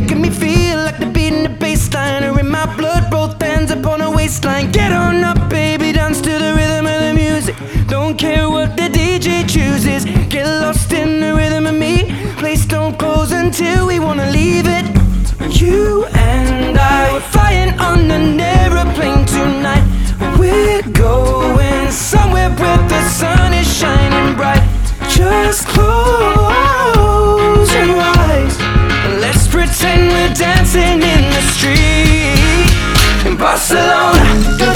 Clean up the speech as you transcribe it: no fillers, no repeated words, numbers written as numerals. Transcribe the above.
making me feel like the beat in the bassline are in my blood, both hands upon a waistline. Get on up, baby, dance to the rhythm of the music. Don't care what the DJ chooses. Get lost in the rhythm of me. Place don't close until we wanna leave it. You and I were flying on an aeroplane tonight. We're going somewhere where the sun is shining bright. Just close your eyes and let's pretend we're dancing in the street in Barcelona.